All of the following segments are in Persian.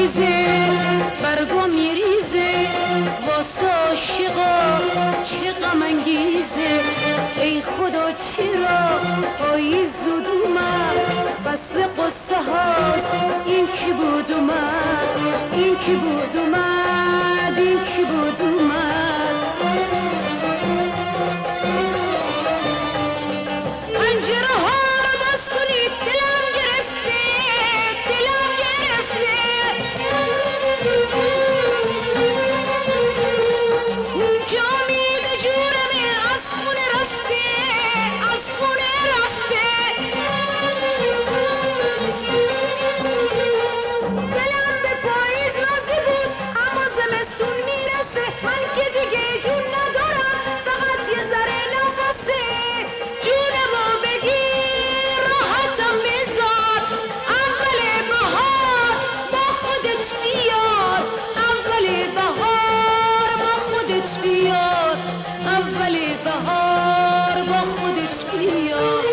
پاییزه برگا میریزه واسه عاشقا چه غم انگیزه ای خدا چرا پاییز زود اومد فصل قصه هاست این کی بود اومد این کی بود اومد این کی بود اومد پنجره ها رو باز کنید دلم گرفته دلم گرفته اون که امید جونمه از خونه رفته از خونه رفته دلم به پاییز راضی بود اما زمستون میرسه من که دیگه جون ندارم فقط یه ذره نفسه جونمو بگیر راحتم بذار اول بهار با خودت بیار اول بهار با خودت بیار اول بهار با خودت بیار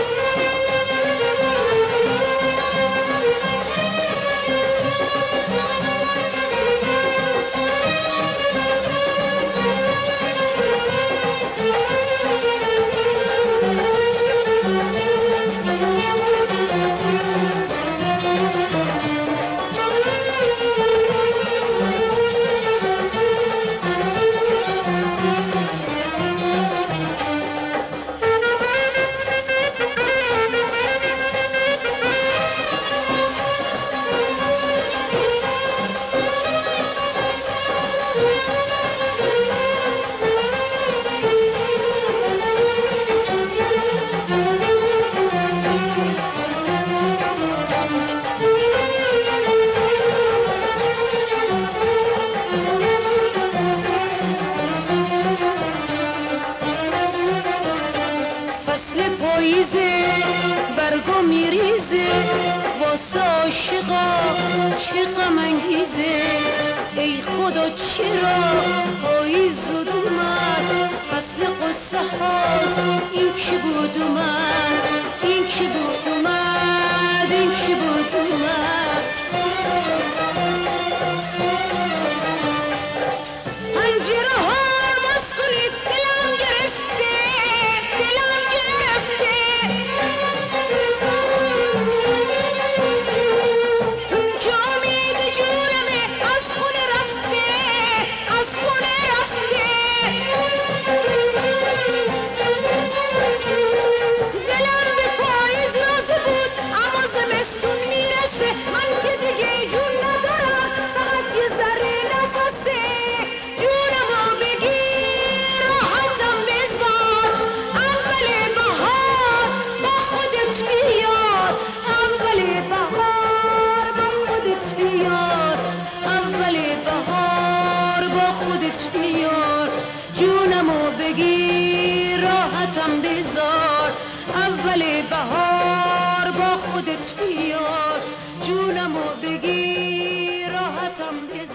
پاییزه برگا میریزه واسه عاشقا چه غم انگیزه ای خدا چرا پاییز زود اومد فصل قصه هاست این کی بود اومد این کی بود اومد این کی بود اومد پنجره ها رو باز کنید دلم گرفته دلم گرفته اون که امید جونمه از خونه رفته از خونه رفته دلم به پاییز راضی بود اما زمستون میرسه من که دیگه جون ندارم فقط یه ذره نفسه جونمو بگیر راحتم بذار اول بهار با خودت بیار اول بهار با خودت بیار اول بهار با خودت بیار جونمو بگیر راحتم بذار اول بهار با خودت بیار جونمو بگیر راحتم بذار